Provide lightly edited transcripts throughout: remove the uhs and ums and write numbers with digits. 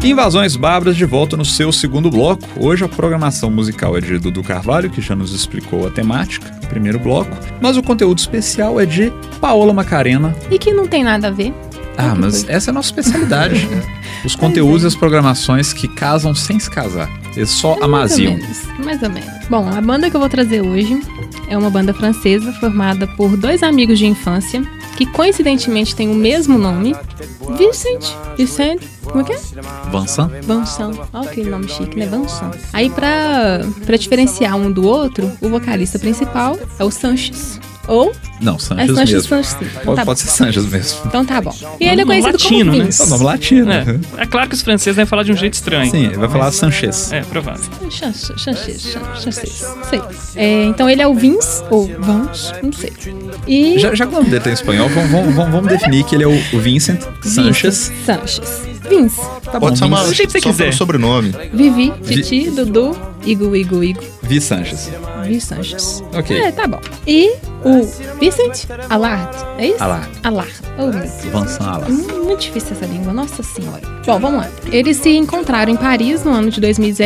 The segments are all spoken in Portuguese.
Invasões Bárbaras de volta no seu segundo bloco. Hoje a programação musical é de Dudu Carvalho, que já nos explicou a temática no primeiro bloco, mas o conteúdo especial é de Paola Macarena. E que não tem nada a ver. Ah, mas essa é a nossa especialidade. Os conteúdos e as programações que casam sem se casar. Eles só amaziam. Mais ou menos. Bom, a banda que eu vou trazer hoje é uma banda francesa formada por dois amigos de infância que coincidentemente têm o mesmo nome. Vincent, como é que é? Vincent. Olha que nome chique, né? Vincent. Aí pra diferenciar um do outro, o vocalista principal é o Sanches. Ou... Não, Sanches mesmo. Sanches. Pode ser Sanches mesmo. Então tá bom. E ele é conhecido latino, como Vince. É o nome latino. É claro que os franceses devem falar de um jeito estranho. Sim, ele vai falar Sanchez. É, provável. Sanchez. Sei. Então ele é o Vince, ou Vance, não sei. E... Já que o nome dele tá em espanhol, vamos definir que ele é o Vincent Sanchez. Vince. Tá Pode chamar do jeito que você quiser. pelo sobrenome. Vivi, Titi, Dudu, Igo. Vi Sanchez. Vi Sanchez. Ok. É, tá bom. E o Vincent Allard, é isso? Allard. Oh, Vincent Allard. Muito difícil essa língua, nossa senhora. Bom, vamos lá. Eles se encontraram em Paris no ano de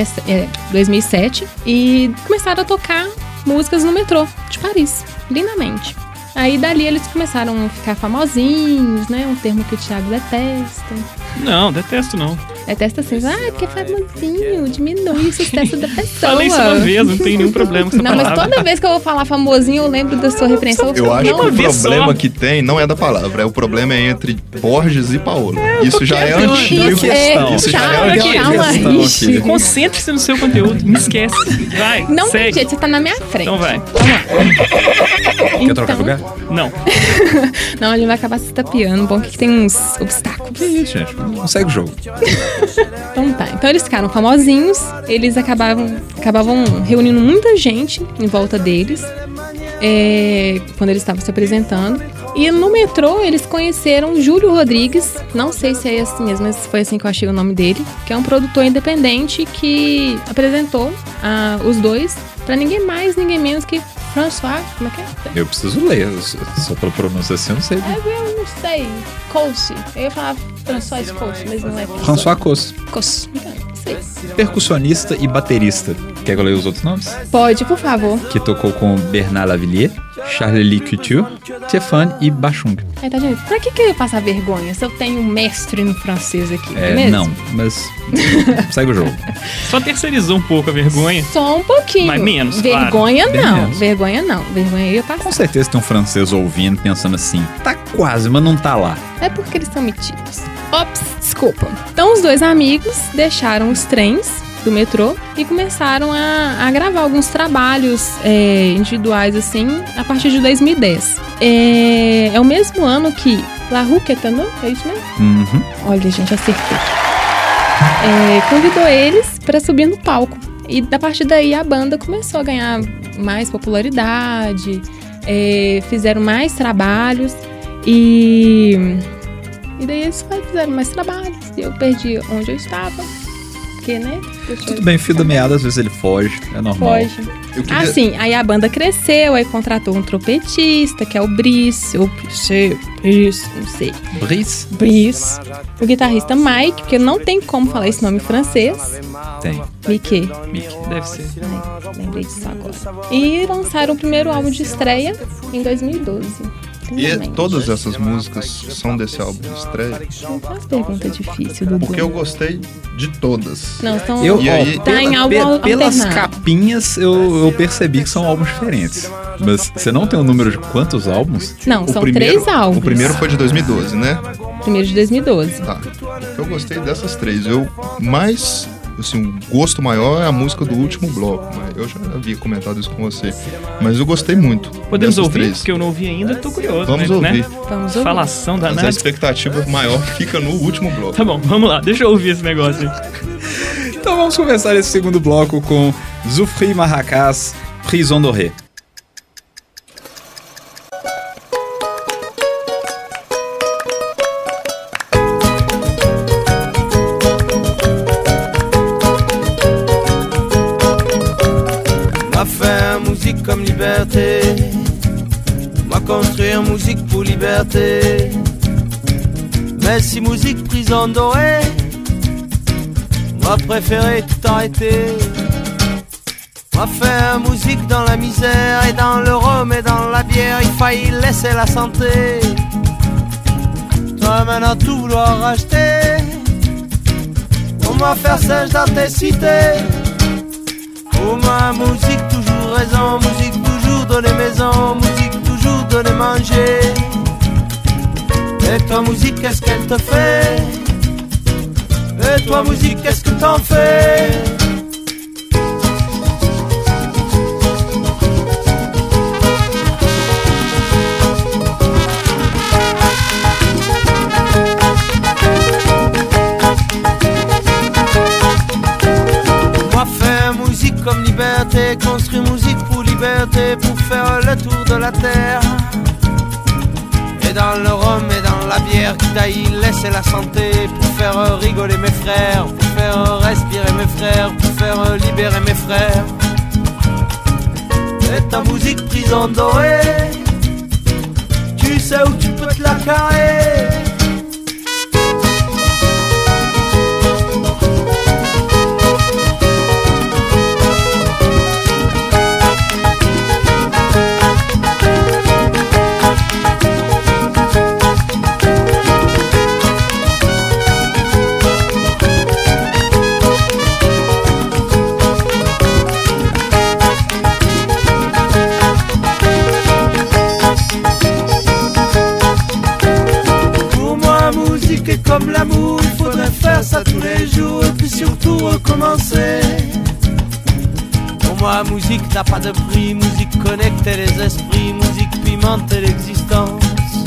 2007 e começaram a tocar músicas no metrô de Paris, lindamente. Aí dali eles começaram a ficar famosinhos, né? Um termo que o Thiago detesta. Não, detesto não. Detesta assim, porque é famosinho, diminui o sucesso da pessoa. Falei isso uma vez, não tem nenhum problema com essa Não, palavra. mas toda vez que eu vou falar famosinho, eu lembro da sua referência. Eu acho que o problema só. que tem não é da palavra, o problema é entre Borges e Paola. Isso já é antigo. Isso já é antigo. Concentre-se no seu conteúdo, me esquece. Vai, Não segue. tem jeito, você tá na minha frente. Então vai. Vamos lá. Quer trocar de lugar? Não. Não, a gente vai acabar se tapeando. Bom que tem uns obstáculos. Que isso, gente? Não segue o jogo. Então tá. Então eles ficaram famosinhos. Eles acabavam reunindo muita gente em volta deles. Quando eles estavam se apresentando. E no metrô eles conheceram Júlio Rodrigues. Não sei se é assim mesmo, mas foi assim que eu achei o nome dele. Que é um produtor independente que apresentou os dois pra ninguém mais, ninguém menos que François, como é que é? Eu preciso ler, só pela pronúncia assim eu não sei. Eu não sei. Cosse. Eu ia falar François Cosse, mas não é. François Cosse. Cosse. Não sei. Percussionista e baterista. Quer que eu leia os outros nomes? Pode, por favor. Que tocou com Bernard Lavilliers, Charles Couture, Stéphane e Bachung. Tá vendo? Pra que eu ia passar vergonha se eu tenho um mestre no francês aqui? É mesmo? Não, mas segue o jogo. Só terceirizou um pouco a vergonha. Só um pouquinho. Mas menos, vergonha claro. não. Menos. Vergonha não. Vergonha eu ia passar. Com certeza tem um francês ouvindo, pensando assim, tá quase, mas não tá lá. É porque eles são metidos. Ops, desculpa. Então os dois amigos deixaram os trens do metrô e começaram a gravar alguns trabalhos individuais, assim, a partir de 2010. É o mesmo ano que La Rue Quétano, é isso mesmo? Uhum. Olha, gente, acertei. Convidou eles para subir no palco. E a partir daí a banda começou a ganhar mais popularidade, fizeram mais trabalhos e daí eles fizeram mais trabalhos e eu perdi onde eu estava. Porque, né? Tudo bem, fio da meada, às vezes ele foge, é normal. Foge. Sim, aí a banda cresceu, aí contratou um trompetista, que é o Brice, ou Brice, não sei. Brice. O guitarrista Mike, porque não tem como falar esse nome em francês. Tem. Mickey. Deve ser. Lembrei disso agora. E lançaram o primeiro álbum de estreia em 2012. E todas essas músicas são desse álbum de estreia? Não faz pergunta difícil, Dudu. Porque eu gostei de todas. Não, são... Tá em álbum pelas alternado. Capinhas eu percebi que são álbuns diferentes. Mas você não tem o número de quantos álbuns? Não, são 3 álbuns. O primeiro foi de 2012, né? Primeiro de 2012. Tá. Eu gostei dessas 3. Assim, o gosto maior é a música do último bloco. Eu já havia comentado isso com você. Mas eu gostei muito. Podemos ouvir? 3. Porque eu não ouvi ainda, tô curioso. Vamos né? ouvir. Vamos ouvir. Falação Mas a danada. expectativa maior fica no último bloco. Tá bom, vamos lá. Deixa eu ouvir esse negócio aí. Então vamos começar esse segundo bloco com Zoufri Marrakás, Prison Dorée. Comme liberté, moi construire musique pour liberté. Mais si musique prison dorée, a préféré tout arrêter. On a fait musique dans la misère et dans le rhum et dans la bière, il faillit laisser la santé. Toi maintenant tout vouloir racheter, pour moi faire sèche dans tes cités. Pour moi musique toujours raison, musique toujours donner maison, musique toujours donner manger. Et toi musique qu'est-ce qu'elle te fait? Et toi musique qu'est-ce que t'en fais? Moi faire musique comme liberté, construire musique pour liberté, pour faire le tour de la terre. Et dans le rhum et dans la bière qui taille, laisser la santé, pour faire rigoler mes frères, pour faire respirer mes frères, pour faire libérer mes frères. Et ta musique prison dorée, tu sais où tu peux te la carrer. Comme l'amour, il faudrait faire ça tous les jours et puis surtout recommencer. Pour moi, musique n'a pas de prix, musique connecte les esprits, musique pimente l'existence.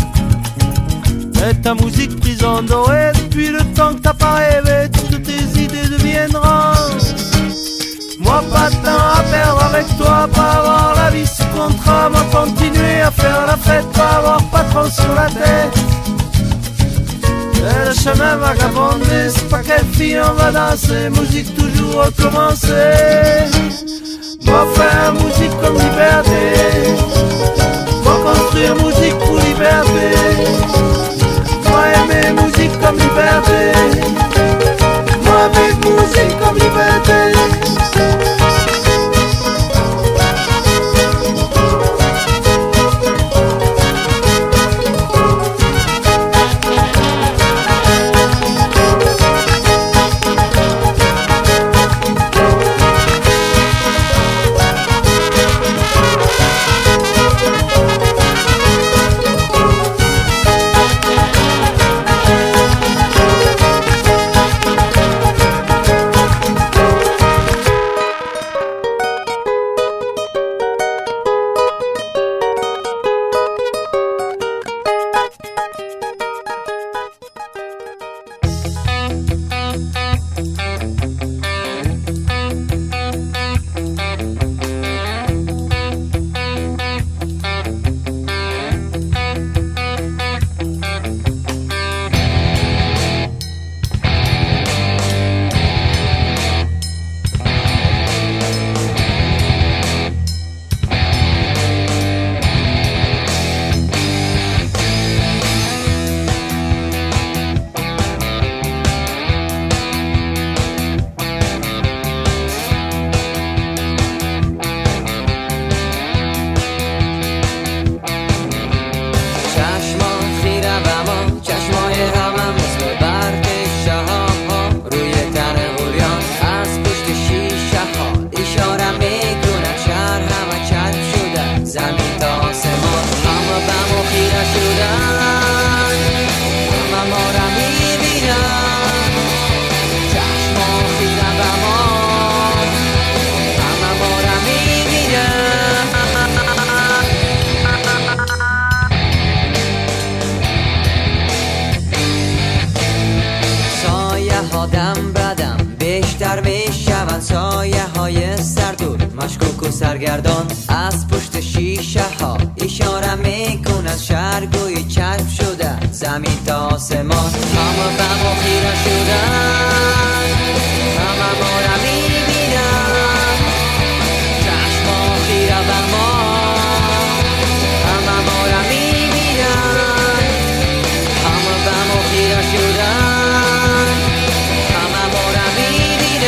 Et ta musique prison dorée, depuis le temps que t'as pas rêvé, toutes tes idées deviennent rances. Moi pas de temps à perdre avec toi, pas avoir la vie sous contrat, moi continuer à faire la fête, pas avoir patron sur la tête. Et le chemin vagabondé, c'est pas quelle fille on va danser, musique toujours recommencer. Moi faire musique comme liberté, moi construire musique pour liberté, moi aimer musique comme liberté, moi vivre musique comme liberté. سرگردان از پشت شیشه ها اشاره میکنه شرگوی چشم شده زمین تا آسمان همه به ما خیره شدن همه ما را میبینن چشم ها خیره به ما همه ما را میبینن همه به ما خیره شدن همه ما را میبینن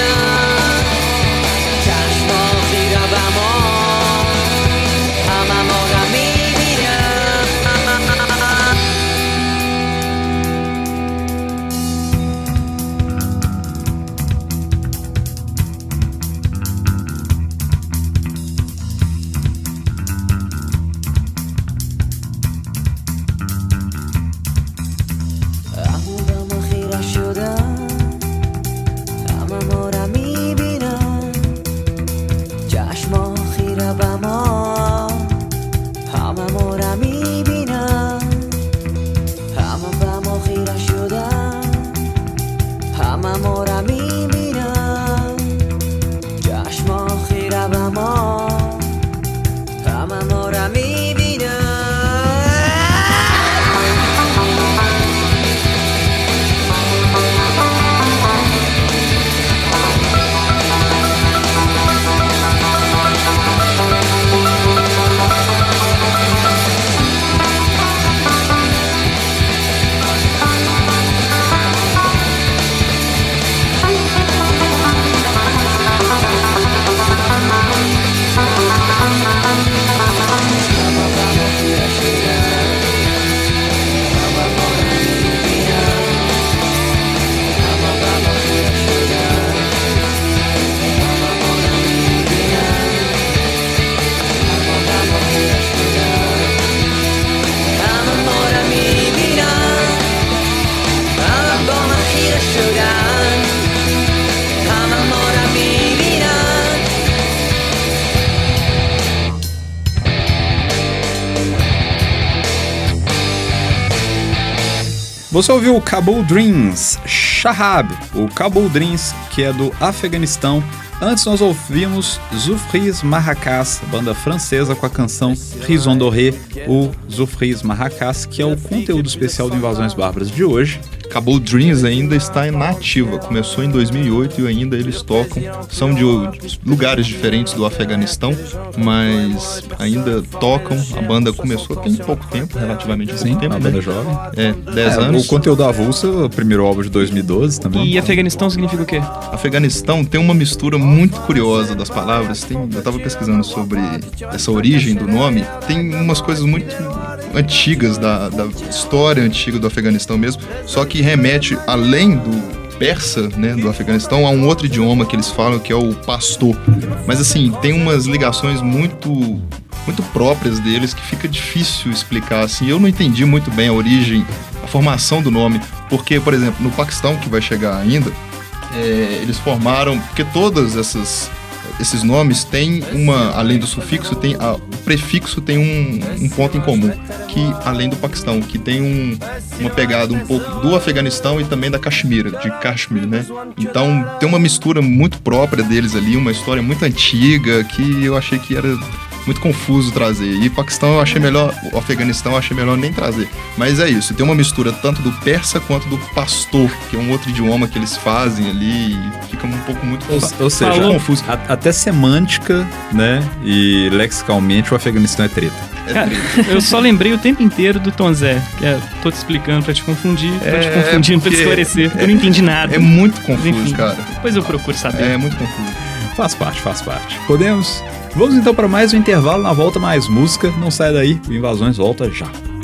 Você ouviu o Kabul Dreams, Shahab, o Kabul Dreams, que é do Afeganistão. Antes nós ouvimos Zoufris Marrakás, banda francesa, com a canção Raison Doré, o Zoufris Marrakás, que é o conteúdo especial do Invasões Bárbaras de hoje. Kabul Dreams ainda está na ativa, começou em 2008 e ainda eles tocam, são de lugares diferentes do Afeganistão, mas ainda tocam, a banda começou tem pouco tempo, relativamente pouco tempo. A banda jovem. 10 anos. O conteúdo avulso, o primeiro álbum de 2012 também. E Afeganistão significa o quê? Afeganistão tem uma mistura muito curiosa das palavras, eu tava pesquisando sobre essa origem do nome, tem umas coisas muito antigas da história antiga do Afeganistão mesmo, só que remete, além do persa, né, do Afeganistão, a um outro idioma que eles falam, que é o pastô. Mas assim, tem umas ligações muito próprias deles que fica difícil explicar, assim. Eu não entendi muito bem a origem, a formação do nome, porque, por exemplo, no Paquistão, que vai chegar ainda, eles formaram, porque todas esses nomes têm além do sufixo, o prefixo tem um ponto em comum, que além do Paquistão, que tem uma pegada um pouco do Afeganistão e também da Caxemira, de Kashmir, né? Então tem uma mistura muito própria deles ali, uma história muito antiga, que eu achei que era muito confuso trazer. E Paquistão eu achei melhor, o Afeganistão eu achei melhor nem trazer. Mas é isso, tem uma mistura tanto do persa quanto do pastô, que é um outro idioma que eles fazem ali, e fica um pouco muito ou seja, confuso. Até semântica, né? E lexicalmente o Afeganistão é treta. Cara, eu só lembrei o tempo inteiro do Tom Zé, que tô te explicando pra te confundir, pra te esclarecer, porque eu não entendi nada. É muito confuso, enfim, cara. Depois eu procuro saber. É muito confuso. Faz parte. Podemos? Vamos então para mais um intervalo, na volta mais música. Não sai daí, o Invasões volta já.